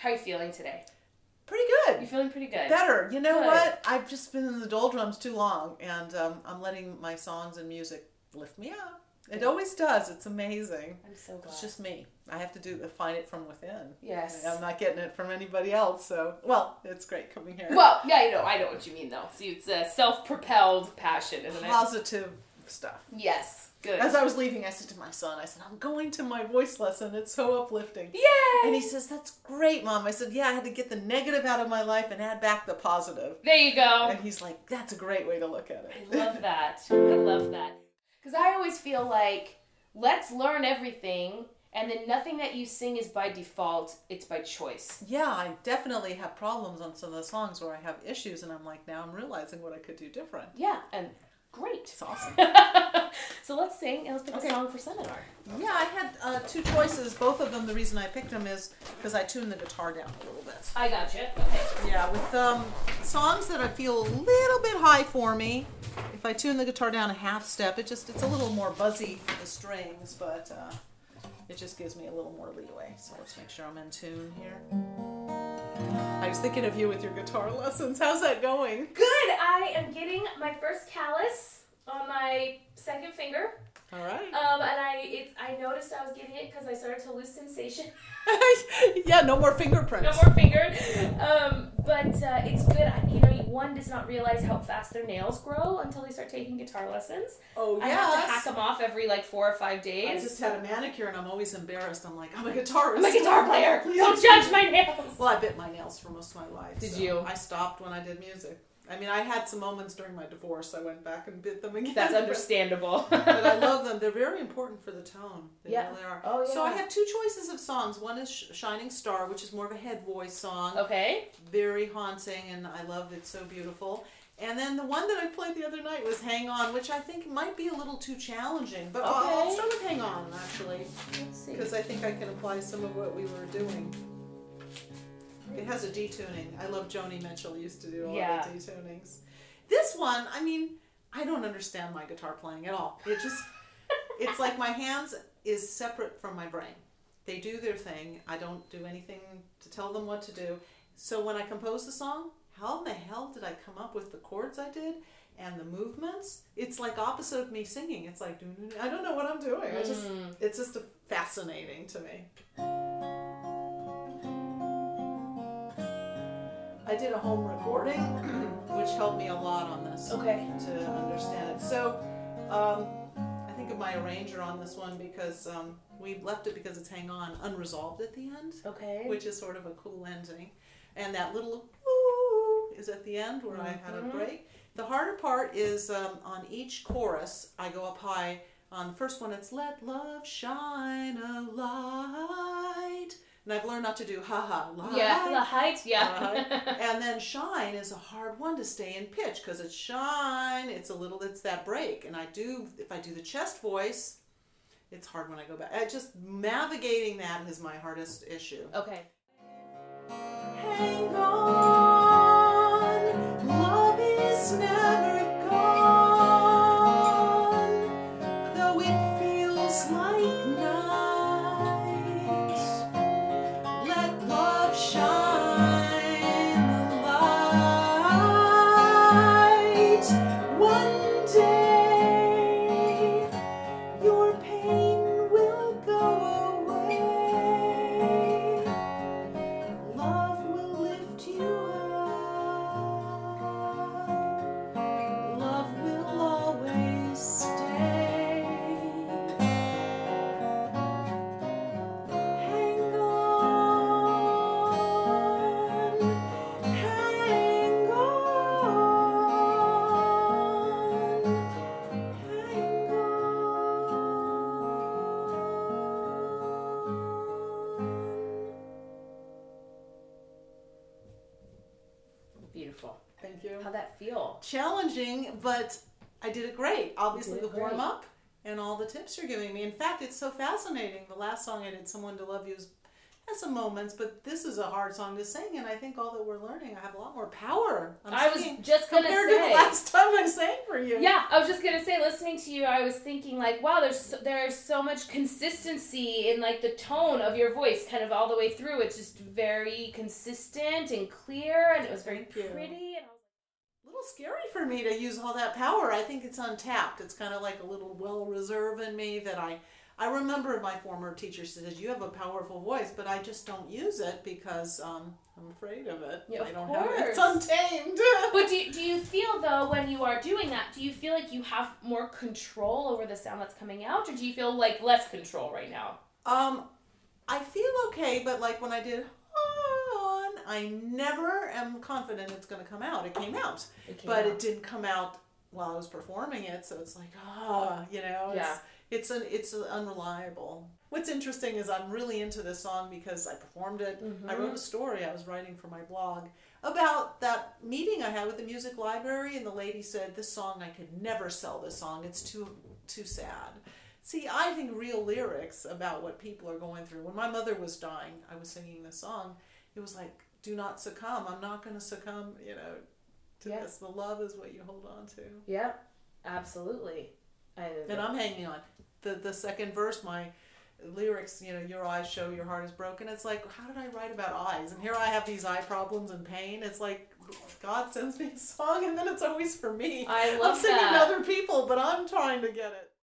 How are you feeling today? Pretty good. You feeling pretty good? Better. You know Good. what? I've just been in the doldrums too long, and I'm letting my songs and music lift me up. It always does. It's amazing. I'm so glad. It's just me. I have to find it from within. Yes. I'm not getting it from anybody else, so, well, it's great coming here. Well, yeah, I know what you mean, though. See, it's a self-propelled passion, isn't it? Positive stuff. Yes. Good. As I was leaving, I said to my son, I'm going to my voice lesson. It's so uplifting. Yay! And he says, that's great, Mom. I said, yeah, I had to get the negative out of my life and add back the positive. There you go. And he's like, that's a great way to look at it. I love that. I love that. Because I always feel like, let's learn everything, and then nothing that you sing is by default, it's by choice. Yeah, I definitely have problems on some of the songs where I have issues, and I'm like, now I'm realizing what I could do different. Yeah, and great. It's awesome. So let's sing, and let's pick a song for seminar. Yeah, I had two choices. Both of them, the reason I picked them is because I tuned the guitar down a little bit. I gotcha. Okay. Yeah, with songs that I feel a little bit high for me, if I tune the guitar down a half step, it's a little more buzzy for the strings, but it just gives me a little more leeway. So let's make sure I'm in tune here. I was thinking of you with your guitar lessons. How's that going? Good. I am getting my first callus on my second finger. All right. And I noticed I was getting it because I started to lose sensation. Yeah, no more fingerprints. No more finger. But it's good. One does not realize how fast their nails grow until they start taking guitar lessons. Oh, I have to hack them off every 4 or 5 days. I just had a manicure and I'm always embarrassed. I'm like, I'm a guitarist. I'm a guitar player. Please Don't judge my nails. Well, I bit my nails for most of my life. Did so you? I stopped when I did music. I mean, I had some moments during my divorce. I went back and bit them again. That's understandable. But I love them. They're very important for the tone. They really are. Oh, yeah. So I have two choices of songs. One is Shining Star, which is more of a head voice song. Okay. Very haunting, and I love it. So beautiful. And then the one that I played the other night was Hang On, which I think might be a little too challenging. But I'll start with Hang On, actually. Let's see. Because I think I can apply some of what we were doing. It has a detuning. I love Joni Mitchell used to do all the detunings. This one, I mean, I don't understand my guitar playing at all. It's like my hands is separate from my brain. They do their thing. I don't do anything to tell them what to do. So when I compose the song, how in the hell did I come up with the chords I did and the movements? It's like opposite of me singing. It's like, I don't know what I'm doing. It's just fascinating to me. I did a home recording, which helped me a lot on this. Okay. To understand it. So, I think of my arranger on this one because we left it because it's Hang On unresolved at the end. Okay. Which is sort of a cool ending. And that little ooh is at the end where I had a break. The harder part is on each chorus, I go up high. On the first one, it's Let Love Shine a Light. And I've learned not to do ha-ha, light. Yeah, the height, yeah. And then shine is a hard one to stay in pitch because it's shine, it's that break. And if I do the chest voice, it's hard when I go back. Just navigating that is my hardest issue. Okay. Hang on, love is never gone, though it feels like night. Let love shine a light. One day, your pain will go away. Love will lift you up. Love will always stay. Hang on, hang on, hang Beautiful. Thank you. How'd that feel? Challenging, but I did it great. Obviously, You did the great. warm up and all the tips you're giving me. In fact, it's so fascinating. The last song I did, "Someone to Love You," has some moments, but this is a hard song to sing, and I think all that we're learning, I have a lot more power. I was just going to say. Compared to the last time I sang for you. Yeah, I was just going to say, listening to you, I was thinking, like, wow, there's so much consistency in, like, the tone of your voice kind of all the way through. It's just very consistent and clear, and it was very pretty. And a little scary for me to use all that power. I think it's untapped. It's kind of like a little well-reserve in me that I remember my former teacher says, you have a powerful voice, but I just don't use it because I'm afraid of it. Yeah, I don't have it. It's untamed. But do you feel, though, when you are doing that, do you feel like you have more control over the sound that's coming out, or do you feel like less control right now? I feel okay, but like when I did on, I never am confident it's going to come out. It came out. It didn't come out while I was performing it, so it's like, It's unreliable. What's interesting is I'm really into this song because I performed it. Mm-hmm. I wrote a story I was writing for my blog about that meeting I had with the music library, and the lady said, this song, I could never sell this song. It's too sad. See, I think real lyrics about what people are going through. When my mother was dying, I was singing this song. It was like, do not succumb. I'm not going to succumb, to this. The love is what you hold on to. Yeah, absolutely. And I'm hanging on. The second verse, my lyrics, your eyes show your heart is broken. It's like, how did I write about eyes? And here I have these eye problems and pain. It's like God sends me a song, and then it's always for me. I love I'm singing to other people, but I'm trying to get it.